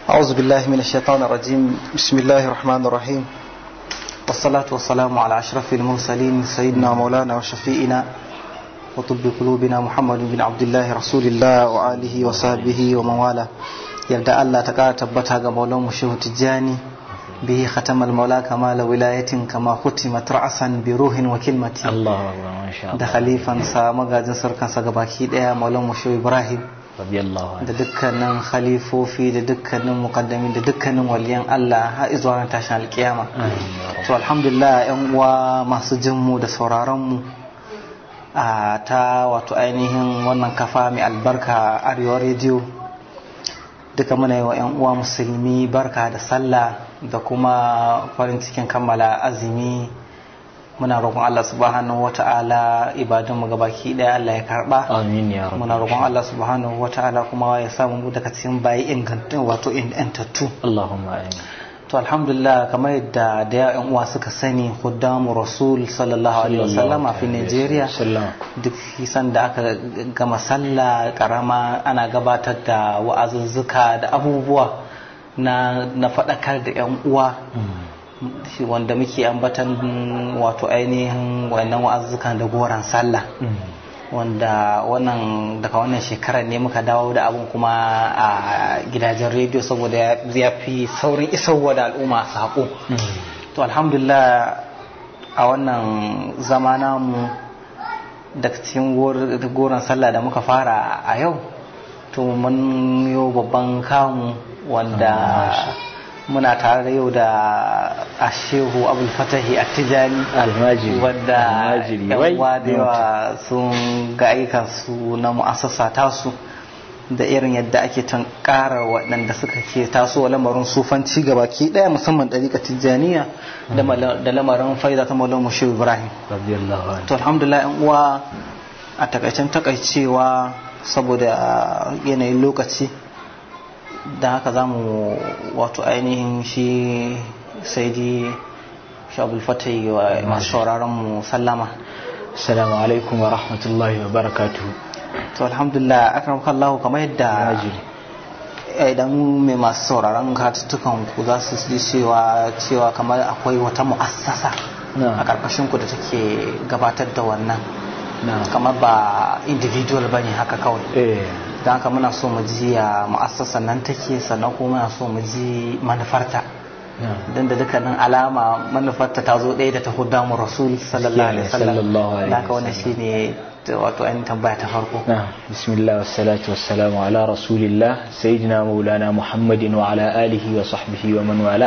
أعوذ بالله من الشيطان الرجيم. بسم الله الرحمن الرحيم، والصلاة والسلام على أشرف المرسلين سيدنا مولانا وشفيئنا وطب قلوبنا محمد بن عبد الله رسول الله وآله وصحبه ومن والاه. يبدأ الله تعالى تبتها قبول مشهور تجاني به ختم المولى كمال ولاية كما ختمت رأسا بروح وكلمة. الله أكبر ما شاء الله. ده خليفا سامجا سركا سقباكي ده مولا مشهور إبراهيم da dukkanin khalifofi da dukkanin muqaddami da dukkanin waliyan Allah har zuwa tashin alkiyama. To alhamdulillah yan uwa masu jin mu da sauraron mu a ta wato ainihin wannan kafa mai albarka Arewa Radio, duka muna yi wa yan uwa musulmi barka da sallah da kuma farin cikin kammala azumi. Muna roƙon Allah subhanahu wata'ala ibadun mu gabaki daya Allah ya karba. Amin ya rabb. Muna roƙon Allah subhanahu wata'ala kuma ya samu mu daga cikin bayi ingantattu wato ingantattu. Allahumma amin. To alhamdulillah, kamar yadda da yan uwa suka sani, khuddamu rasul sallallahu alaihi wasallam a Nigeria duk san da aka gama sallah karama ana gabatar da wa'azuzzuka da abubuwa na faɗakar da yan uwa wanda muke ambatan wato ainihin wannan wa'azzukan da goran sallah, wanda daga wannan shekarar ne muka dawo da abun kuma a gidajen rediyo saboda ya fi saurin isarwa da al'umma saƙo. To alhamdulillah, a wannan zama namu daga cikin goron sallah da muka fara a yau, to mun yi babban kamu wanda muna tare da yau da Ashehu Abul Fatahi At-Tijani Almajiri, wanda yan da yawa sun ga aikansu na mu'assasa tasu da irin yadda ake tankara waɗanda suka ke tasowa lamarin sufanci gabaki ɗaya, musamman ɗariƙar Tijjaniya da lamarin faida ta Maulana Shehu Ibrahim. To alhamdulillah yan uwa, a takaicewa saboda yanayin lokaci, da haka za mu wato ainihin shi saidi Abul Fatahi wa masu sauraron mu sallama. Assalamu alaikum wa rahmatullahi wa barakatuh. To alhamdulillah, akramakallahu, kamar yadda idan mai masu sauraron katuttukan ku za su ji cewa kamar akwai wata mu'assasa a karkashin ku da take gabatar da wannan, kamar ba individual bane haka kawai. Don haka muna so mu ji ya mu'assasan nan take, sannan kuma muna so mu ji manufarta, don da dukkanin alama manufarta ta zo ɗaya da ta hudamu rasul sallallahu alaihi wasallam. Da haka wannan shine wato ainihin tambaya ta farko. Bismillah wassalatu wassalamu ala rasulillah sayyidina maulana muhammadin wa ala alihi wa sahbihi wa man wala.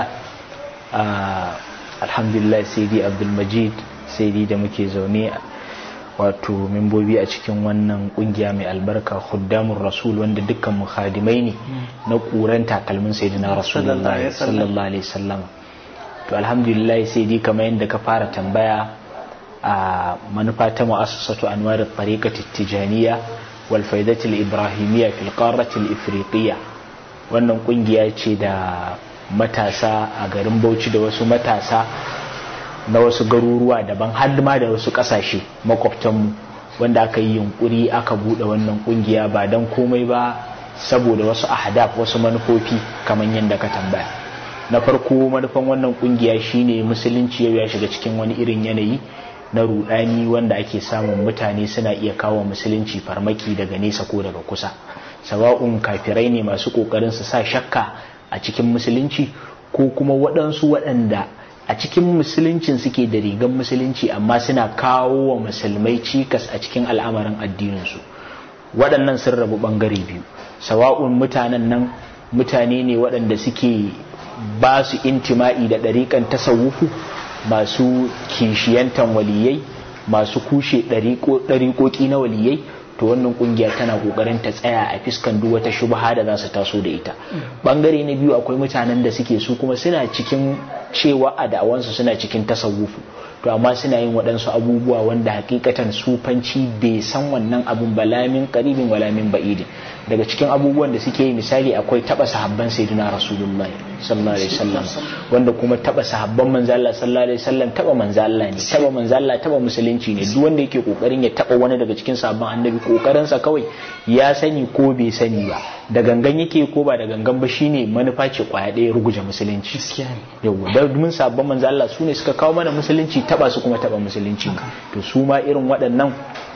Alhamdulillah, sayyidi Abdul Majid, sayyidi da muke zaune wato membobi a cikin wannan kungiya mai albarka Khuddamur Rasul, wanda dukkan mu khadimai ne na kuran takalmin sayyidina Rasulullahi sallallahu alaihi wasallam. To alhamdulillah, sai dai kamar yadda ka fara tambaya, a manufa ta mu'assasatu Anwar at-Tariqah at-Tijaniyya wal Faidah al-Ibrahimiyya fil Qarrah al-Ifriqiyya. Wannan kungiya ce da matasa a garin Bauchi da wasu matasa na wasu garuruwa daban, har ma da wasu kasashe makwabtanmu, wanda aka yi yunkuri aka bude wannan kungiya ba dan komai ba saboda wasu ahdaf, wasu manufofi kamar yadda ka tambaya. Na farko, manufan wannan kungiya shine musulunci yau ya shiga cikin wani irin yanayi na rudani, wanda ake samun mutane suna iya kawo musulunci farmaki daga nesa ko daga kusa, sawa'un kafirai ne masu kokarin su sa shakka a cikin musulunci, ko kuma waɗansu waɗanda a cikin musuluncin suke da rigan musulunci amma suna kawo wa musulmai cikas a cikin al'amarin addininsu. Waɗannan sun rabu ɓangare biyu, sawa'un mutanen nan mutane ne waɗanda suke ba su intima'i da ɗariƙan tasawufu, masu kishiyantan waliyai, masu kushe ɗariƙoƙi na waliyai. To wannan kungiya tana kokarin ta tsaya a fiskan duk wata shubha da za su taso da ita. Bangare na biyu, akwai mutanen da suke su kuma suna cikin cewa a da'awansu suna cikin tasawufu, to amma suna yin waɗansu abubuwa wanda hakikatan sufanci bai san wannan abun ba, lamin qaribin wala min ba'idin. Daga cikin abubuwan da suke yi, misali akwai taba sahabban sayyidina rasulullahi sallallahu alaihi wasallam, wanda kuma taba sahabban manzo Allah sallallahu alaihi wasallam taba manzo Allah ne, taba manzo Allah taba musulunci ne. Duk wanda yake kokarin ya taba wani daga cikin sahabban annabi, kokarin sa kawai ya sani ko bai sani ba da gangan yake ko ba da gangan ba shine manufa ce kwaya ɗaya ruguje musulunci. Yawwa da mun sabon manzo Allah su ne suka kawo mana musulunci, taba su kuma taba musulunci. To su ma irin waɗannan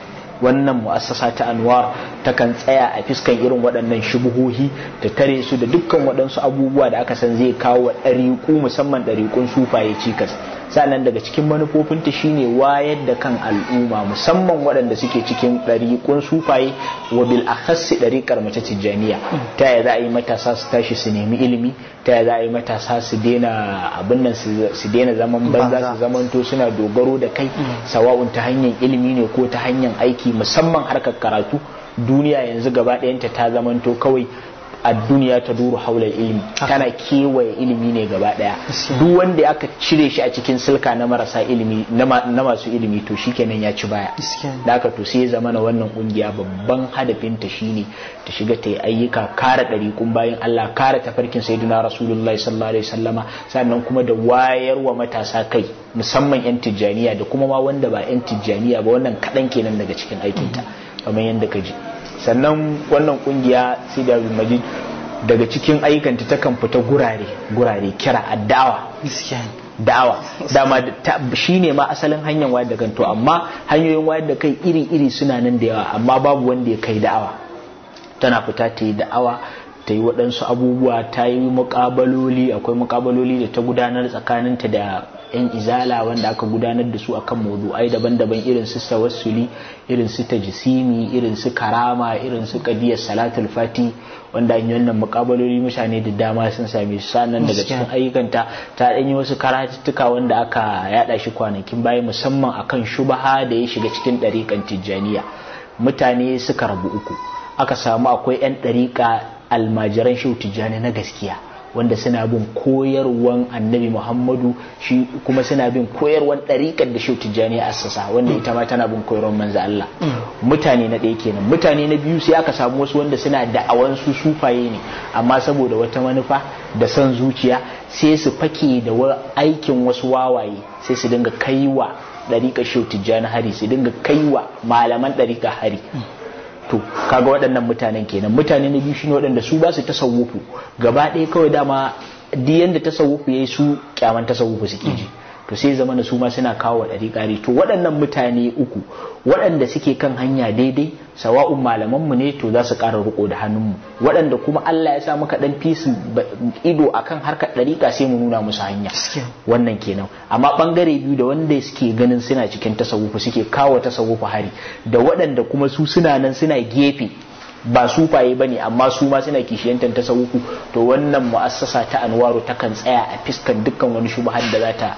wannan mu'assasa ta Anwar takan tsaya a fiskan irin waɗannan shubuhohi da tare su da dukkan waɗansu abubuwa da aka san zai kawo wa ɗariƙu musamman ɗariƙun sufaye cikas. Sannan daga cikin manufofinta shine wayar da kan al'umma musamman waɗanda suke cikin ɗariƙun sufaye wa bil akhassi ɗariƙar mace tijjaniya. Ta yaya za a yi matasa su tashi su nemi ilimi, ta yaya za a yi matasa su daina abin nan su daina zaman banza, su zamanto suna dogaro da kai sawa'un ta hanyar ilimi ne ko ta hanyar aiki, musamman harkar karatu. Duniya yanzu gaba ɗayanta ta zamanto kawai a duniya ta duru haular ilimi, tana kewaye ilimi ne gaba daya. Duk wanda aka cire shi a cikin silka na marasa ilimi na masu ilimi to shikenan ya ci baya. Da aka to sai zama na wannan kungiya babban hadafinta shine ta shiga ta yi ayyuka kare ɗariƙun bayan Allah, kare tafarkin sayyidina Rasulullahi sallallahu alaihi wasallama, sannan kuma da wayarwa matasa kai musamman yan tijjaniya da kuma ma wanda ba yan tijjaniya ba. Wannan kaɗan kenan daga cikin aikinta kamar yadda ka ji. Sannan wannan kungiya Sidi Abdul Majid daga cikin ayyukanta takan fita gurare kira addawa. Da'awa dama shine ma asalin hanyar wayar da kan, to amma hanyoyin wayar da kai iri suna nan da yawa, amma babu wanda ya kai da'awa. Tana fita ta yi da'awa, ta yi waɗansu abubuwa, ta yi muƙabaloli, akwai muƙabaloli da ta gudanar tsakaninta da 'yan izala wanda aka gudanar da su akan mawdu'ai daban-daban irin su tawassuli, irin su tajsimi, irin su karama, irin su qadiyar salatul fati, wanda an yi wannan muƙabaloli mutane da dama sun same su. Sannan daga cikin ayyukanta ta ɗanyi wasu karatuttuka wanda aka yada shi kwanakin baya musamman akan shubaha da ya shiga cikin ɗariƙan tijjaniya. Mutane suka rabu uku, aka samu akwai 'yan ɗariƙa almajiran shehu tijjani na gaskiya wanda suna bin koyarwan annabi Muhammadu, shi kuma suna bin koyarwan ɗariƙar da shehu tijjani ya assasa, wanda ita ma tana bin koyarwan manzo Allah. Mutane na ɗaya kenan. Mutane na biyu sai aka samu wasu wanda suna da'awan su sufaye ne, amma saboda wata manufa da son zuciya sai su fake da aikin wasu wawaye, sai su dinga kaiwa ɗariƙar shehu tijjani hari, su dinga kaiwa malaman ɗariƙar hari. To kaga waɗannan mutanen kenan. Mutane na biyu shine waɗanda su ba su tasawufu gaba ɗaya, kawai dama diyan da tasawufu yayi su kyaman tasawufu suke ji, to sai zamana su ma suna kawo ɗariƙari. To waɗannan mutane uku waɗanda suke kan hanya daidai, sawa'un malamanmu ne to za su ƙara riko da hannunmu, waɗanda kuma Allah ya sa maka ɗan fisu ido akan harkar ɗariƙa sai mu nuna musu hanya. Wannan kenan. Amma ɓangare biyu da wanda suke ganin suna cikin tasawufu suke kawo tasawufu hari, da waɗanda kuma su suna nan suna gefe ba sufaye bane amma su ma suna kishiyantar tasawufu, to wannan mu'assasa ta Anwaru takan tsaya a fiskan dukkan wani shubhar da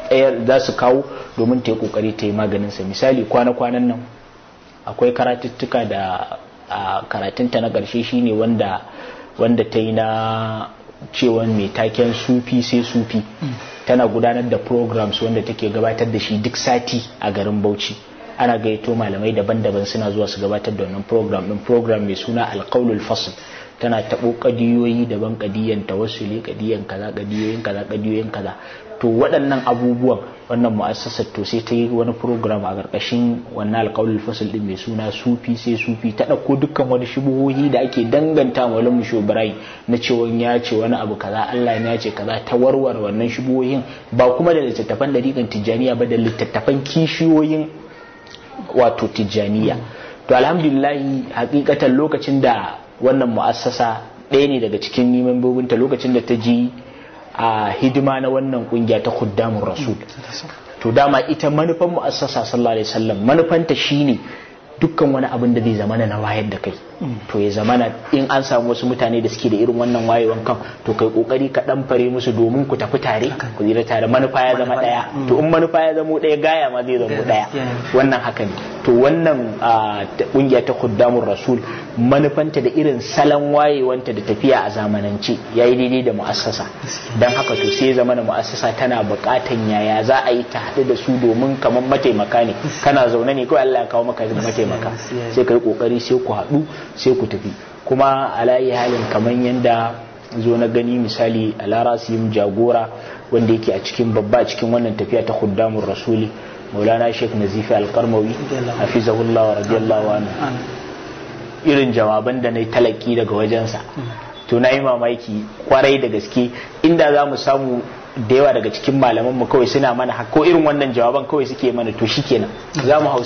za su kawo domin ta yi kokari ta yi maganin sa. Misali kwana-kwanan nan akwai karatuttuka da karatunta na ƙarshe shine wanda ta yi na cewa mai taken sufi sai sufi. Tana gudanar da programs wanda take gabatar da shi duk sati a garin Bauchi. Ana gayyato malamai daban-daban suna zuwa su gabatar da wannan program mai suna Alqaulul Fasl. Tana taɓo ƙadiyoyi daban, ƙadiyan tawassuli, ƙadiyan kaza, ƙadiyoyin kaza. To waɗannan abubuwan wannan mu'assasar to sai ta yi wani program a ƙarƙashin wannan Alqaulul Fasl din mai suna sufi sai sufi. Ta ɗauko dukkan wani shubuhohi da ake danganta wa Maulana Shehu Ibrahim na cewa ya ce wani abu kaza, Allah ne ya ce kaza, ta warware wannan shubuhohin ba kuma da littattafan ɗariƙan Tijjaniya ba, da littattafan kishiyoyin wato Tijjaniya. To alhamdulillah hakikatan lokacin da wannan mu'assasa ɗaya ne daga cikin membobinta, lokacin da ta ji a hidima na wannan kungiya ta Khuddamur Rasul, to dama ita manufan mu'assasa sallallahu alaihi wasallam manufanta shine dukkan wani abin da zai zamana na wayar da kai, to ya zamana in an samu wasu mutane da suke da irin wannan wayewan kan, to kai kokari ka dan fare musu domin ku tafi tare, ku zira tare, manufa ya zama daya. To in manufa ya zama daya, gaya ma zai zama daya. Wannan haka ne. To wannan kungiya ta Khuddamur Rasul manufanta da irin salon wayewanta da tafiya a zamanance yayi daidai da mu'assasa. Dan haka to sai zamana mu'assasa tana buƙatan yaya za a yi ta haɗu da su, domin kamar mataimaka ne, kana zaune ne kawai Allah ya kawo maka mataimaka, sai kai kokari sai ku haɗu sai ku tafi. Kuma alayi halin kamar yanda zo na gani misali a larasiyim jagora wanda yake a cikin babba a cikin wannan tafiya ta Khuddamur Rasuli, Maulana Sheikh Nazifi Al-Qarmawi hafizahullah wa radiyallahu anhu, irin jawaban da na yi talaki daga wajensa to na yi mamaki kwarai da gaske. Inda za mu samu da yawa daga cikin malaman mu kawai suna mana ko irin wannan jawaban kawai suke mana to shikenan za mu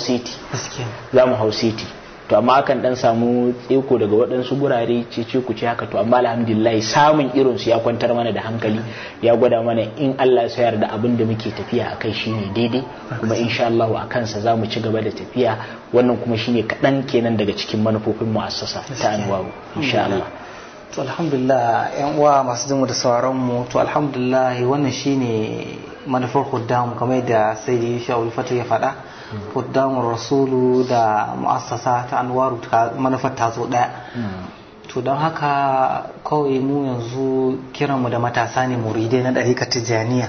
hausiti to amma hakan dan samu tseko daga waɗansu gurare ce ku ce haka to amma alhamdulillah samun irin su ya kwantar mana da hankali, ya gwada mana in Allah ya sayar da abin da muke tafiya akai shine daidai, kuma insha Allah a kansa za mu ci gaba da tafiya. Wannan kuma shine kaɗan kenan daga cikin manufofin mu'assasa ta Anwaru insha Allah. To alhamdulillah yan uwa masu jin da sauraron mu, to alhamdulillah wannan shine manufar Khuddam kamar da Sayyidi Sha'ul Fatu ya faɗa. Khuddamur Rasulu da mu'assasa ta Anwaru manufar ta zo daya. To don haka kawai mu yanzu kiranmu da matasa ne muridai na ɗariƙar Tijjaniya.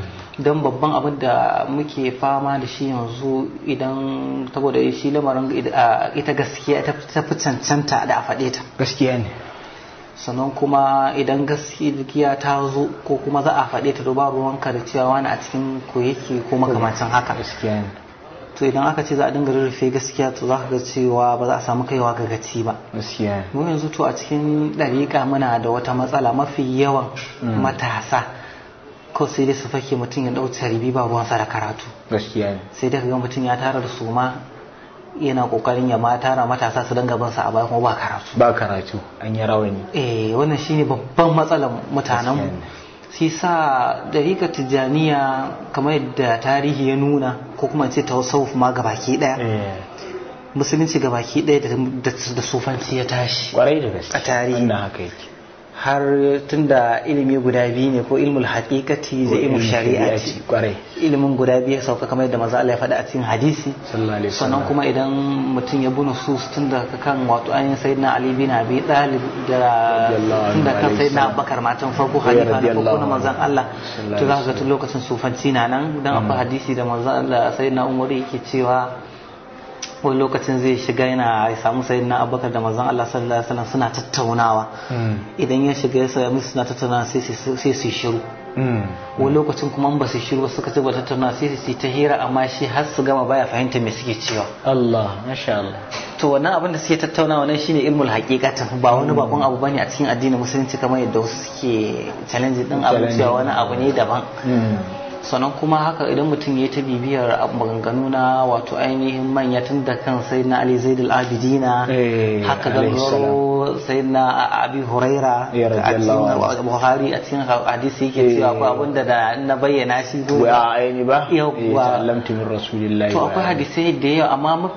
Don babban abin da muke fama da shi yanzu idan saboda shi lamarin ita gaskiya ta fi cancanta da a faɗe ta. Gaskiya ne. Sannan kuma idan gaskiya ta zo ko kuma za a faɗe ta ba ruwanka da cewa wani a cikin ko yake ko makamancin haka. Gaskiya ne. To idan aka ce za a dinga rurrufe gaskiya to za ka ga cewa ba za a samu kaiwa ga gaci ba. Gaskiya. Mu yanzu to a cikin ɗariƙa muna da wata matsala, mafi yawan matasa ko sai dai su fake mutum ya ɗauki ribi ba ruwansa da karatu. Gaskiya ne. Sai dai ka ga mutum ya tara da suma yana kokarin ya ma tara matasa su dinga bin sa a baya kuma ba karatu an yi rawani. Wannan shine babban matsalar mutanen mu. Shi sa dariƙar Tijjaniya kamar yadda tarihi ya nuna ko kuma ce tasawuf ma gabaki daya, musulunci gabaki daya da sufanci ya tashi kwarai da gaske a tarihi. Wannan haka yake. Har tunda ilimi guda biyu ne, ko ilmul haqiqati da ilmul shari'ati, kwarai ilimin guda biyu sauka kamar yadda manzo Allah ya faɗa a cikin hadisi. Sannan kuma idan mutum ya bunu su tunda kan wato ayin sayyidina Ali bin Abi Talib da tunda kan sayyidina Abubakar matan farko halifa na farko na manzon Allah, to za ka ga tun lokacin sufanci na nan. Dan akwai hadisi da manzon Allah sayyidina Umar yake cewa wani lokacin zai shiga yana samu sayyidina Abubakar da manzon Allah sallallahu alaihi wasallam suna tattaunawa. Idan ya shiga ya sanya musu suna tattaunawa sai su shiru. Wani lokacin kuma ba su shiru ba suka ce ba tattaunawa sai su ta hira, amma shi har su gama baya fahimta me suke cewa. Allah masha Allah. To wannan abin da suke tattaunawa nan shine ilmul haqiqatan, ba wani bakon abu bane a cikin addinin musulunci kamar yadda wasu suke challenge din abu cewa wani abu ne daban. Sannan kuma haka idan mutum ya ta bibiyar maganganu na wato ainihin manya tun da kan sai na Ali Zaid al-Abidina, haka gangaro sai na Abi Huraira a cikin Buhari a cikin hadisi yake cewa akwai abin da na bayyana shi ko ya aini ba yawa allamtu min rasulillahi. To akwai hadisai da yawa amma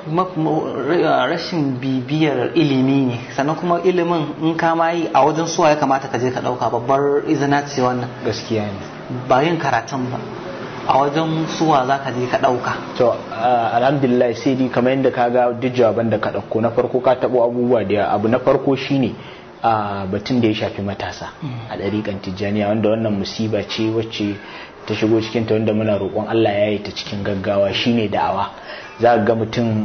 rashin bibiyar ilimi ne. Sannan kuma ilimin in ka ma yi a wajen suwa ya kamata ka je ka dauka, babbar izina ce wannan. Gaskiya ne. Ba yin karatun ba, a wajen suwa za ka je ka ɗauka. To alhamdulillah sai dai kamar yadda ka ga duk jawaban da ka ɗauko, na farko ka taɓo abubuwa da abu na farko shine batun da ya shafi matasa a ɗariƙan Tijjaniya, wanda wannan musiba ce wacce ta shigo cikin ta, wanda muna roƙon Allah ya yi ta cikin gaggawa. Shine da'awa. Za ga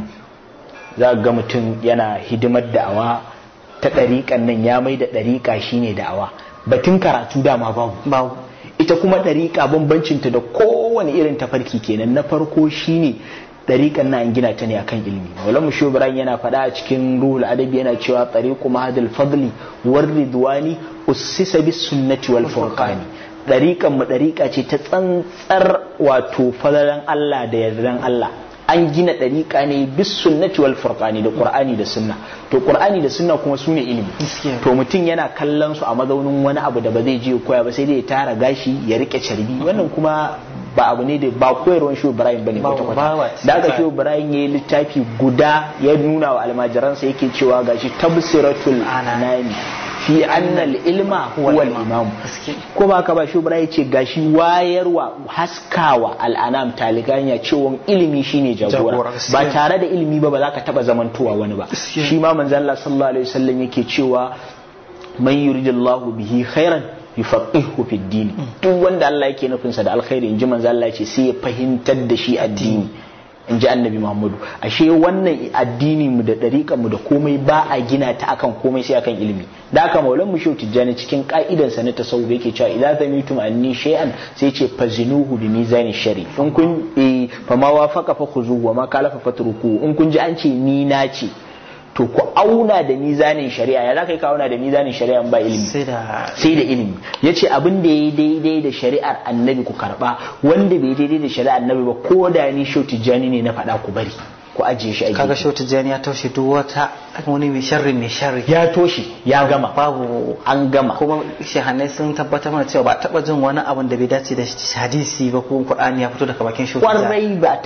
mutum yana hidimar da'awa ta ɗariƙan nan, ya mai da ɗariƙa shine da'awa. Batun karatu dama babu. Ita kuma ɗariƙa bambancinta da kowane irin tafarki kenan. Na farko shine ɗariƙan na an gina ta ne akan ilimi. Maulana Shehu Ibrahim yana faɗa a cikin Ruhul Adabi, yana cewa tariqu mahadul fadli war ridwani ussisa bis sunnati wal furqani. Ɗariƙan mu ɗariƙa ce ta tsantsar wato fadalan Allah da yardan Allah. An gina ɗariƙa ne bis sunnati wal furqani, da Qur'ani da sunna. To Qur'ani da sunna kuma sune ilimi. To mutum yana kallon su a mazaunin wani abu da ba zai je koya ba, sai dai ya tara gashi ya rike carbi. Wannan kuma ba abu ne da ba koyarwan Shehu Ibrahim bane kwata-kwata. Da aka Shehu Ibrahim yayi littafi guda ya nuna wa almajiransa, yake cewa gashi tabsiratul anani fi annal ilma huwa al-imam. Ko ba ka ba Shehu Ibrahim yace gashi wayarwa haskawa al'anam taliganya cewa ilimi shine jagora. Ba tare da ilimi ba za ka taba zamantowa wani ba. Shi ma manzo Allah sallallahu alaihi wasallam yake cewa man yuridillahu bihi khairan yufaqihu fi din. Duk wanda Allah yake nufin sa da alkhairi, inji manzo Allah yace sai ya fahimtar da shi addini, inji Annabi Muhammadu. Ashe wannan addini mu da dariƙan mu da komai ba a gina ta akan komai sai akan ilimi. Da aka Maulan Shehu Tijjani cikin ka'idan sa na tasawuf yake cewa idza zamitum anni shay'an sai ce fazinuhu bi mizani shari. In kun fa ma wafaqa fa khuzuhu wa ma kalafa fatruku. In kun ji an ce ni na ce, to ku auna da mizanin shari'a. Ya zaka yi ka auna da mizanin shari'a ba ilimi? Sai da ilimi. yace abin da yayi daidai da shari'ar annabi ku karba, wanda bai daidai da shari'ar annabi ba ko da ni Shehu Tijjani ne na faɗa ku bari, ku ajiye shi a kaga Shehu Tijjani ya toshe duk wata wani mai sharri ya toshe, ya gama, babu, an gama. Kuma shehannai sun tabbatar mana cewa ba taba jin wani abin da bai dace da hadisi ba ko Qur'ani ya fito daga bakin Shehu Tijjani. Kwarai ba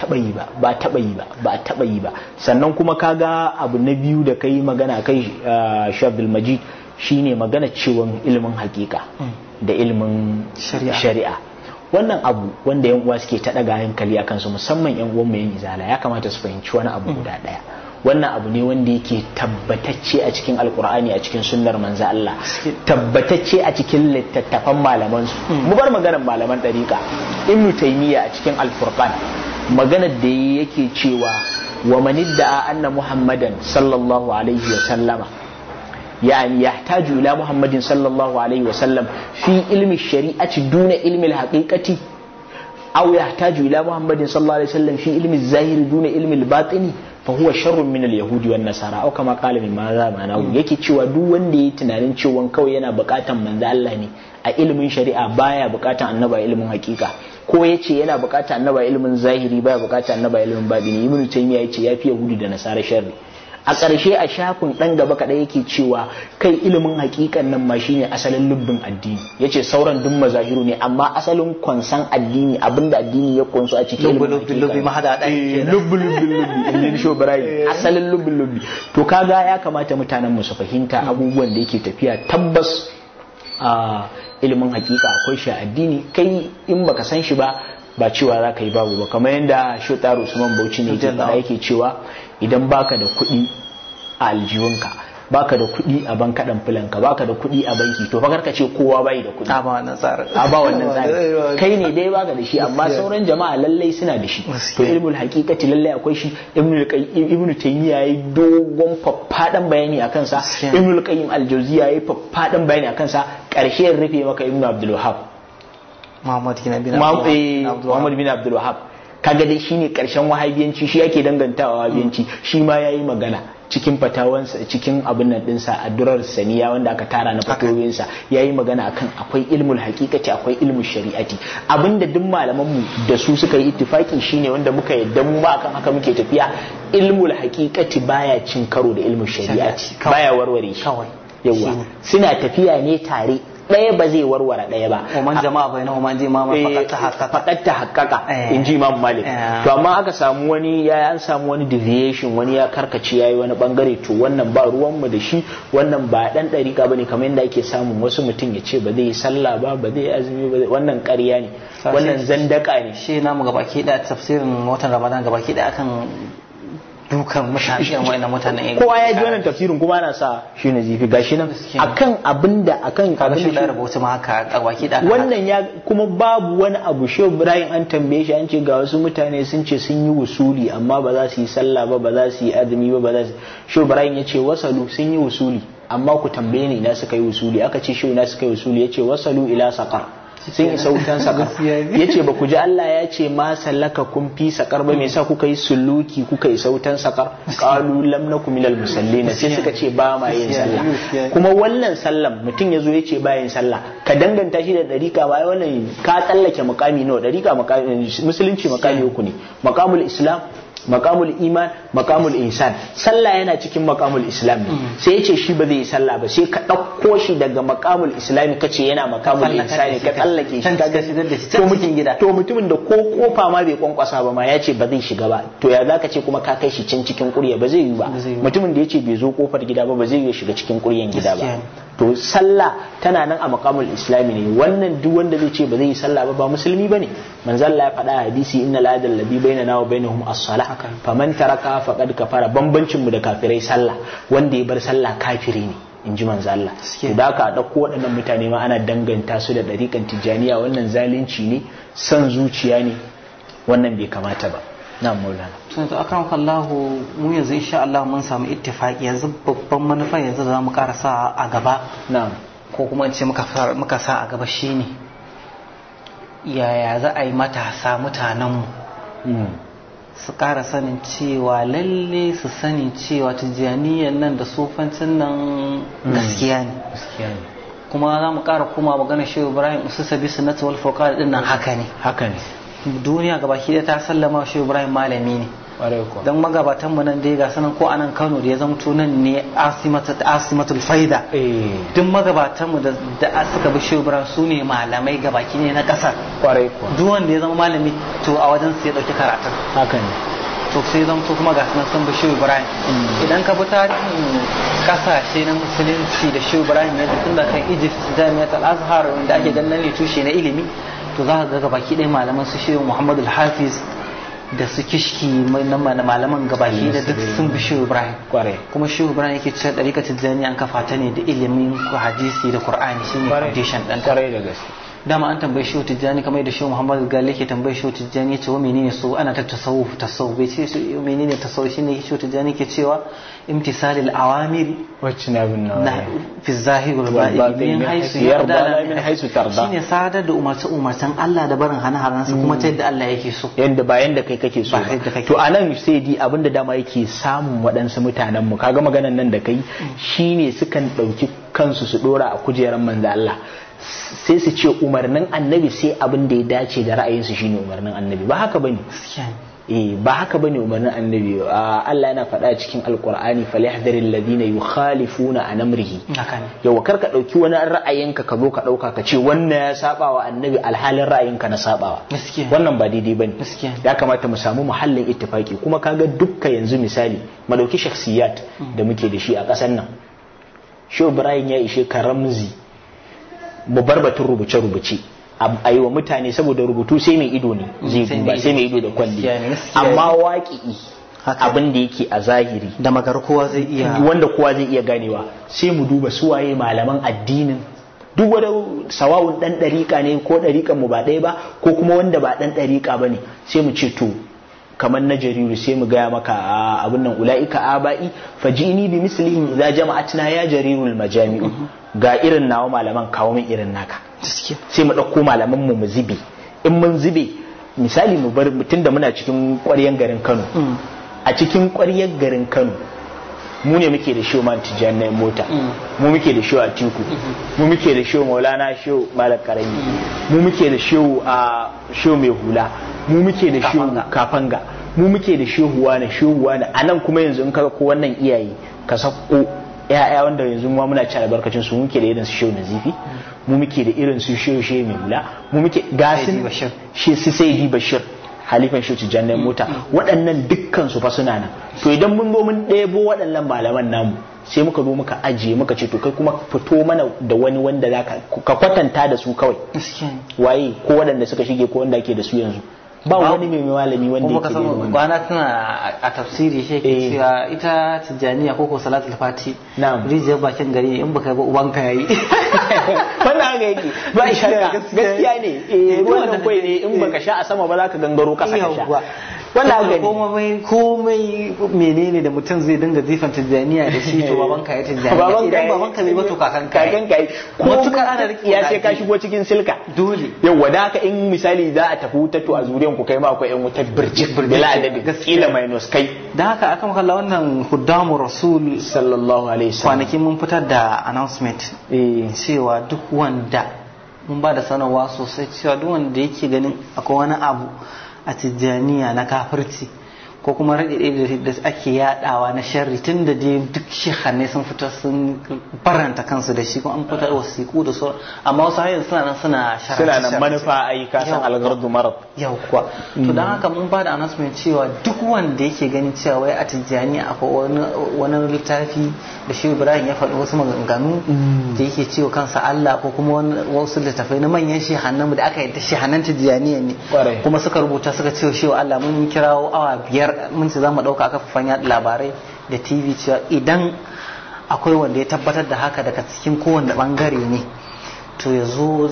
taba yi ba. Sannan kuma kaga abu na biyu da kai magana kai Shehu Abdul Majid shine magana cewa ilimin hakika da ilimin shari'a. Wannan abu wanda yan uwa suke ta daga hankali akan su, musamman yan uwan mu yan izala, ya kamata su fahimci wani abu guda daya. Wannan abu ne wanda yake tabbatacce a cikin alkur'ani, a cikin sunnar manzo Allah, tabbatacce a cikin littattafan malaman su. Mu bar maganar malaman dariqa. Ibn Taymiyyah a cikin al-Furqan maganar da yake cewa wa man idda'a anna Muhammadan sallallahu alaihi wa sallama يعني يحتاج إلى محمد صلى الله عليه وسلم في علم الشريعة دون علم الحقيقة، أو يحتاج إلى محمد صلى الله عليه وسلم في علم الظاهر دون علم الباطن، فهو شر من اليهود والنصارى، أو كما قال من ماذا معناه. yake cewa duk wanda yayi tunanin cewa kawai yana bukatan manzo Allah ne a ilimin shari'a, baya bukatan annaba ilimin hakika, ko yace yana bukatan annaba ilimin zahiri, baya bukatan annaba ilimin batini. Ibn Taymiyyah yace yafi yahudi da nasara sharri. A ƙarshe a shafin ɗan gaba kaɗai yake cewa kai ilimin hakikan nan ma shine asalin lubbin addini. Yace sauran duk mazahiru ne, amma asalin konsan addini, abinda addini ya konso a cikin lubbi mahada ɗan lubbi in Shehu Ibrahim, asalin lubbi. To kaga ya kamata mutanen mu su fahimta abubuwan da yake tafiya. Tabbas a ilimin hakika akwai shi addini, kai in baka san shi ba cewa za ka yi babu ba. Kamar yadda Shehu Taru Usman Bauchi ne yake cewa idan baka da kuɗi a aljihunka, baka da kuɗi a bankaɗan filanka, baka da kuɗi a banki, to fakar ka ce kowa bai da kuɗi. A ba wannan tsarin kai ne dai baka da shi, amma sauran jama'a lallai suna da shi. To ilmul haqiqati lallai akwai shi. Ibn Taymiyyah yayi dogon faffadan bayani akan sa, Ibn Qayyim al-Jawziyya yayi faffadan bayani akan sa. Karshe ya rufe maka Ibn Abdul Wahhab, Muhammad bin Abdul Wahhab. Kaga dai shine karshen wahabiyanci, shi yake dangantawa wahabiyanci. Shi ma yayi magana cikin fatawansa, cikin abin nan dinsa a durar saniya wanda aka tara na fatawoyinsa, yayi magana akan akwai ilmul haqiqati, akwai ilmul shari'ati. Abinda duk malaman mu da su suka yi ittifaki shine wanda muka yadda mu ba akan haka muke tafiya. Ilmul haqiqati baya cin karo da ilmul shari'ati, baya warware shi. Yawa suna tafiya ne tare, ɗaya ba zai warware ɗaya ba. Umman jama'a bai na umman jama'a faɗatta haƙƙaƙa in ji Imam Malik. To amma aka samu wani an samu wani deviation, wani ya karkace yayi wani bangare, to wannan ba ruwan mu da shi, wannan ba dan dariƙa bane kamar yadda ake samun wasu mutum ya ce ba zai yi sallah ba zai yi azumi ba, wannan ƙarya ne, wannan zandaka ne. Shi namu gabaki da tafsirin watan Ramadan gabaki da akan dukan mutane wayannan mutanen. Kowa ya ji wannan tafsirin kuma ana sa shi ne zifi gashi nan akan abinda kaga shi da rubutu ma haka gabaki da wannan ya kuma babu wani abu. Shehu Ibrahim an tambaye shi, an ce ga wasu mutane sun ce sun yi wusuli amma ba za su yi sallah ba za su yi azumi ba za su. Shehu Ibrahim ya ce wasalu, sun yi wusuli amma ku tambaye ni na suka yi wusuli. Aka ce shehu na suka yi wusuli, ya ce wasalu ila saqar, sun isa wutan sakar. Yace ba ku ji Allah ya ce ma sallaka kun fi sakar ba, me yasa kuka yi suluki kuka isa wutan sakar? Qalu lam nakum minal musallin, sai suka ce ba ma yin sallah. Kuma wannan sallan mutum yazo yace ba yin sallah, ka danganta shi da dariƙa ba, wannan ka tsallake makami nawa? Dariƙa makami, musulunci makami uku ne, maqamul islam, maqamul iman, maqamul ihsan. Sallah yana cikin maqamul islam ne. Sai yace shi ba zai yi sallah ba, sai ka dauko shi daga maqamul islami kace yana maqamul ihsan, ka tsallake shi ka gasidar da shi cikin gida. To mutumin da ko kofa ma bai kwankwasa ba ma yace ba zai shiga ba, to ya zaka ce kuma ka kai shi can cikin ƙurya? Ba zai yi ba. Mutumin da yace bai zo kofar gida ba zai yi shiga cikin ƙuryan gida ba. To sallah tana nan a maqamul islami ne. Wannan duk wanda zai ce ba zai yi sallah ba musulmi bane. Manzo Allah ya faɗa a hadisi, innal adal ladhi bainana wa bainahum as-salah faman taraka faqad kafara. Bambancin mu da kafirai sallah, wanda ya bar sallah kafiri ne, in ji manzo Allah. To da ka dauko waɗannan mutane ma ana danganta su da dariƙan tijaniya, wannan zalunci ne, san zuciya ne, wannan bai kamata ba. Na'am Maulana. To akramakallahu, mu yanzu insha Allah mun samu ittifaqi. Yanzu babban manufa yanzu da zamu karasa a gaba, na'am, ko kuma in ce muka sa a gaba shine yaya za a yi matasa mutanenmu su ƙara sanin cewa lalle su sani cewa tijjaniyan nan da sufancin nan gaskiya ne kuma za mu ƙara kuma magana shehu ibrahim ususa bi sunnati wal furqan din nan haka ne duniya gabaki da ta sallama shehu ibrahim malami ne dan magabatan mu nan dai ga sanan ko anan Kano da ya zamto nan ne asimatul faida duk magabatan mu da suka bi shehu ibrahim su ne malamai gabaki ne na kasar duk wanda ya zama malami to a wajen su ya dauki karatun haka ne to sai zamto kuma ga sanan sun bi shehu ibrahim idan ka bi tarihin kasashe na musulunci da shehu ibrahim ne tun da kan Egypt Jami'at al-Azhar wanda ake ganin ne tushe na ilimi to za ka ga gabaki ɗaya malaman su shehu Muhammad al-Hafiz da su kishki na malaman gabaki da duk sun bi shehu ibrahim kuma shehu ibrahim yake cewa ɗariƙar tijjani an kafa ta ne da ilimin hadisi da qur'ani shine foundation ɗan kwarai da gaske dama an tambayi shehu tijjani kamar da shehu muhammad gali yake tambayi shehu tijjani yace wa menene so ana ta tasawuf bai ce menene tasawuf shine shehu tijjani ke cewa imtisalil awamir wacce na bin na fi zahir wal batin min haythu yarda min haythu tarda shine sadar da umarcen Allah da barin hana-hanansa kuma ta yadda Allah yake so yanda bayan da kai kake so to anan sai di abinda dama yake samun waɗansu mutanen mu kaga maganan nan da kai shine sukan dauki kansu su dora a kujeran manzo Allah sai su ce umarnin annabi sai abin da ya dace da ra'ayinsu shine umarnin annabi ba haka bane ba haka bane umarnin annabi Allah yana faɗa cikin alqur'ani falyahdharil ladina yukhalifuna an amrihi yawa karka dauki wani ra'ayinka ka zo ka dauka ka ce wannan ya saba wa annabi alhalin ra'ayinka na sabawa wannan ba daidai bane ya kamata mu samu muhallin ittifaki kuma kaga dukkan yanzu misali mu dauki shakhsiyat da muke da shi a ƙasar nan Shehu Ibrahim ya ishe karamzi mu bar batun rubuce-rubuce a yi wa mutane saboda rubutu sai mai ido ne zai duba sai mai ido da kwalli amma waƙi'i abin da yake a zahiri da magar kowa zai iya wanda kowa zai iya ganewa sai mu duba suwaye malaman addinin duk wanda sawawun dan dariƙa ne ko dariƙan mu ba ɗaya ba ko kuma wanda ba dan dariƙa bane sai mu ce to kamar na jariru sai mu gaya maka abin nan ula'ika aba'i fajini bi mislihim idza jama'atna ya jarirul majami'u ga irin nawa malaman kawo min irin naka sai mu dauko malaman mu zube in mun zube misali mu bar mutun da muna cikin ƙwaryen garin Kano a cikin ƙwaryar garin Kano mu ne muke da shehu man tijani mota mu muke da shehu atiku mu muke da shehu maulana shehu malak karami mu muke da shehu mai hula mu muke da shehu kafanga mu muke da shehu wani anan kuma yanzu in kaga ko wannan iyaye ka sako ya'ya wanda yanzu mu muna ci albarkacin su muke da irin su shehu nazifi mu muke da irin su shehu mai hula mu muke gasin shi sai bashir halifan shi tijjani mota waɗannan dukkan su fa suna nan to idan mun zo mun ɗebo waɗannan malaman namu sai muka zo muka ajiye muka ce to kai kuma fito mana da wani wanda zaka ka kwatanta da su kawai waye ko waɗanda suka shige ko wanda ake da su yanzu ba wani mai malami wanda yake da wani bana tana a tafsiri shi ke cewa ita tijjaniya ko salatul fati rijiyar bakin gari in baka ba ubanka yayi wannan haka yake ba shakka gaskiya ne wannan kai ne in baka sha a sama ba za ka gangaro kasa ka sha wannan haka ne komai menene da mutum zai dinga zifan tijjaniya da shi to babanka ya tijjaniya idan babanka bai ba to kakanka ko mutukar ana rikiya sai ka shigo cikin silka dole yawa da haka in misali za a tafi wuta to a zuriyan ku kai ma akwai yan wutar birjik bila adadi gaskiya minus kai da haka aka makalla wannan huddamu rasul sallallahu alaihi wasallam kwanaki mun fitar da announcement cewa duk wanda mun ba da sanarwa sosai cewa duk wanda yake ganin akwai wani abu a tijjaniya na kafirci ko kuma raɗe da ake yadawa na sharri tun da dai duk shekhanai sun fita sun faranta kansu da shi kuma an fitar wasiku da sauran amma wasu hanyar suna nan suna nan manufa ai ka san algardu marad yau kuwa to dan haka mun bada announcement cewa duk wanda yake ganin cewa wai a tijjaniya akwai wani littafi da shi Ibrahim ya faɗi wasu maganganu da yake cewa kansa Allah ko kuma wasu littafai na manyan shehannan mu da aka yadda shehannan tijjaniya ne kuma suka rubuta suka ce shi Allah mun kirawo awa 5 mun ce za mu ɗauka a kafafen yaɗa labarai da tv cewa idan akwai wanda ya tabbatar da haka daga cikin kowanne ɓangare ne to ya zo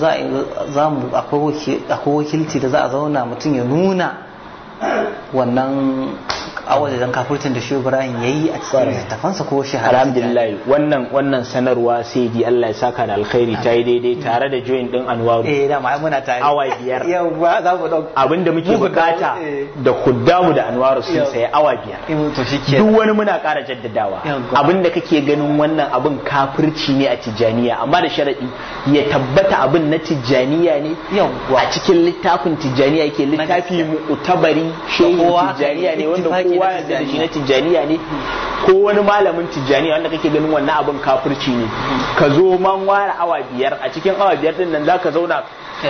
akwai wakilci da za a zauna mutum ya nuna wannan a wajen kafircin da Shehu Ibrahim yayi a cikin littafansa ko shahada. Alhamdulillah wannan sanarwa sai di Allah ya saka da alkhairi ta yi daidai tare da join din Anwaru. Da mai muna tare. Awa 5. Yawa za mu dauka. Abinda muke bukata da Khuddamu da Anwaru sun sai awa 5. To shike. Duk wani muna ƙara jaddadawa. Abinda kake ganin wannan abin kafirci ne a Tijjaniya amma da sharadi ya tabbata abin na Tijjaniya ne. A cikin littafin Tijjaniya yake littafi mu'tabari shehin Tijjaniya ne wanda kowa ya da shi na Tijjaniya ne ko wani malamin Tijjaniya wanda kake ganin wannan abin kafirci ne ka zo man ware awa 5 a cikin awa 5 din nan zaka zauna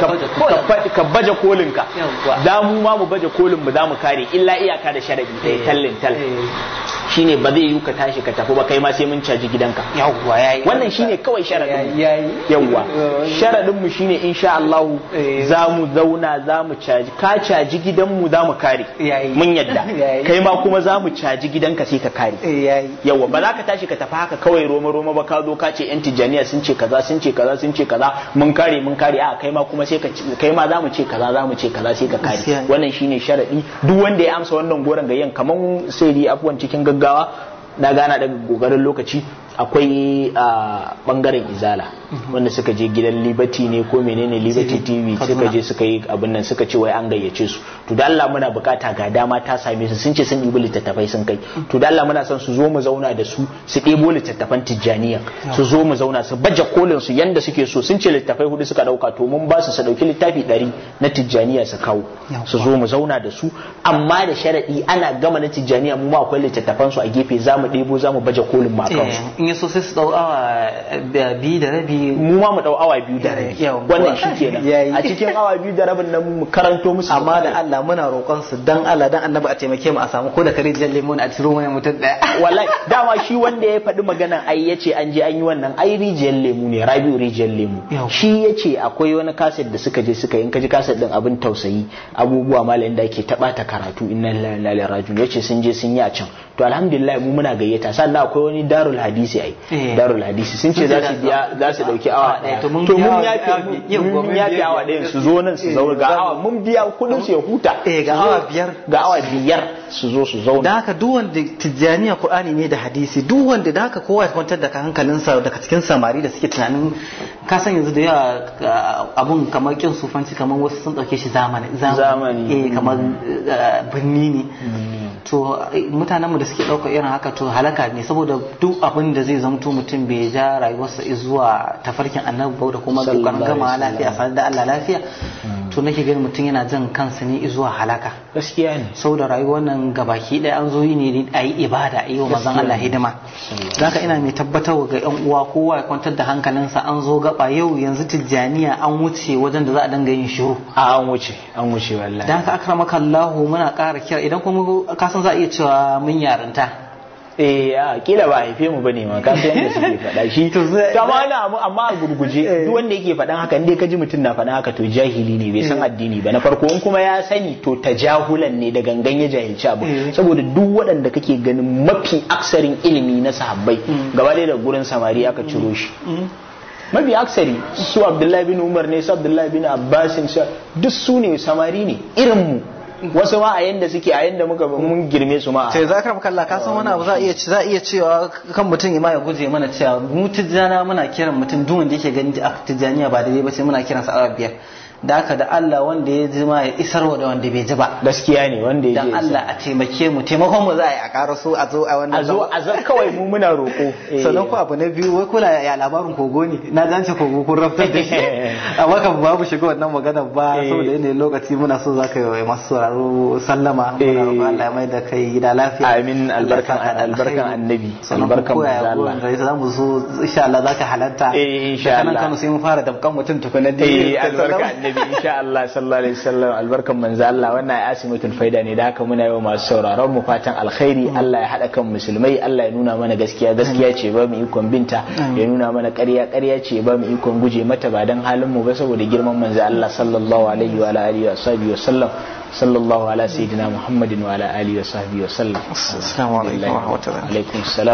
ka baje kolinka za mu ma mu baje kolin mu za mu kare illa iyaka da sharadi ɗaya tallin tal shine ba zai yi ka tashi ka tafi ba kai ma sai mun caji gidanka yawwa yayi wannan shine kawai sharadin yawwa sharadin mu shine insha Allah za mu zauna za mu caji ka caji gidan mu za mu kare mun yadda kai ma kuma za mu caji gidanka sai ka kare yawwa ba za ka tashi ka tafi haka kawai roma ba ka zo ka ce yan Tijjaniya sun ce kaza sun ce kaza sun ce kaza mun kare a kai ma kuma sai ka kai ma za mu ce kaza za mu ce kaza sai ka kare wannan shine sharadi duk wanda ya amsa wannan goran gayyan kaman sai dai afuwan cikin gaggawa na gana daga gogarin lokaci akwai bangaren izala wanda suka je gidan Liberty ne ko menene Liberty TV suka je suka yi abin nan suka ce wai an gayyace su to da Allah muna bukata ga dama ta same su sun ce sun ɗibi littattafai sun kai to da Allah muna son su zo mu zauna da su ɗebo littattafan Tijjaniya su zo mu zauna su baje kolin su yanda suke so sun ce littattafai 4 suka dauka to mun ba su dauki littafi 100 na Tijjaniya su kawo su zo mu zauna da su amma da sharadi ana gama na Tijjaniya mu ma akwai littattafan su a gefe za mu ɗebo za mu baje kolin ma kansu in yaso sai su dau awa 2 da rabi mu ma mu dau awa 2 da rabi wannan shi kenan a cikin awa 2 da rabin nan mu karanto musu amma da Allah muna roƙon su dan Allah dan Annabi a taimake mu a samu ko da kare jan lemon a ciro mai mutum daya wallahi dama shi wanda ya faɗi magana ai yace an je an yi wannan ai rijiyar lemu ne Rabi'u rijiyar lemu shi yace akwai wani kaset da suka je suka in kaji kaset din abin tausayi abubuwa malamin da ake tabata karatu inna lillahi wa inna ilaihi raji'un yace sun je sun yi a can to alhamdulillah mu muna gayyata sannan akwai wani darul hadisi ai darul hadisi sun ce za su dauki awa daya to mun yafi awa daya su zo nan su zauna ga awa mun biya kudin su ya huta ga awa 5 su zo su zauna da haka duk wanda Tijjaniya Qur'ani ne da hadisi duk wanda da haka kowa ya kwantar da hankalinsa daga cikin samari da suke tunanin ka san yanzu da yawa abun kamar kin sufanci kamar wasu sun dauke shi zamani kamar birni ne to mutanenmu da suke ɗauka irin haka to halaka ne saboda duk abin da zai zamto mutum bai ja rayuwarsa zuwa tafarkin annabi da kuma kokarin gama lafiya sanar da Allah lafiya to nake ganin mutum yana jan kansa ne zuwa halaka gaskiya ne saboda rayuwar nan gabaki ɗaya an zo yi ne a yi ibada a yi wa mazan Allah hidima zaka ina mai tabbatar ga yan uwa kowa ya kwantar da hankalinsa an zo gaba yau yanzu Tijjaniya an wuce wajen da za a dinga yin shiru an wuce wallahi dan haka akramaka Allah muna ƙara kira idan kuma ka san za a iya cewa mun yarinta kila ba haife mu bane ma ka san yadda suke faɗa shi amma a gurguje duk wanda yake faɗan haka indai ka ji mutum na faɗan haka to jahili ne bai san addini ba na farko in kuma ya sani to tajahulan ne da gangan ya jahilci abu saboda duk waɗanda kake ganin mafi aksarin ilimi na sahabbai gaba ɗaya da gurin samari aka ciro shi mafi aksari su Abdullahi bin Umar ne su Abdullahi bin Abbas duk su ne samari ne irin mu wasu ma a yanda suke a yanda muka mun girme su ma sai zakar maka Allah ka san wani abu za iya cewa kan mutum ma ya guje mana cewa mu Tijjana muna kiran mutum duk wanda yake ganin Tijjaniya ba daidai ba sai muna kiran sa awa 5 da haka da Allah wanda ya ji ma ya isarwa da wanda bai ji ba gaskiya ne wanda ya ji dan Allah a taimake mu taimakon mu za a yi a ƙara so a zo a wannan a zo kawai mu muna roƙo sannan ko abu na biyu wai kula ya labarin kogo ne na zance kogo kun raftar da shi amma kan babu shiga wannan magana ba saboda yanayin lokaci muna so za ka yi masu sauraro sallama muna roƙon Allah ya mai da kai gida lafiya amin albarkan annabi albarkan manzo Allah za mu so insha Allah za ka halarta insha Allah Kano sai mu fara dabkan mutum tukuna albarkan annabi insha Allah sallallahu alaihi wasallam albarkan manzo Allah wannan ya asimatul faida ne da haka muna yi wa masu sauraron mu fatan alkhairi Allah ya hada kan musulmai Allah ya nuna mana gaskiya ce ba mu ikon binta ya nuna mana ƙarya ce ba mu ikon guje mata ba dan halin mu ba saboda girman manzo Allah sallallahu alaihi wa alihi wa sahbihi wa sallam sallallahu ala sayyidina Muhammadin wa ala alihi wa sahbihi wa sallam assalamu alaikum wa rahmatullahi alaikum assalam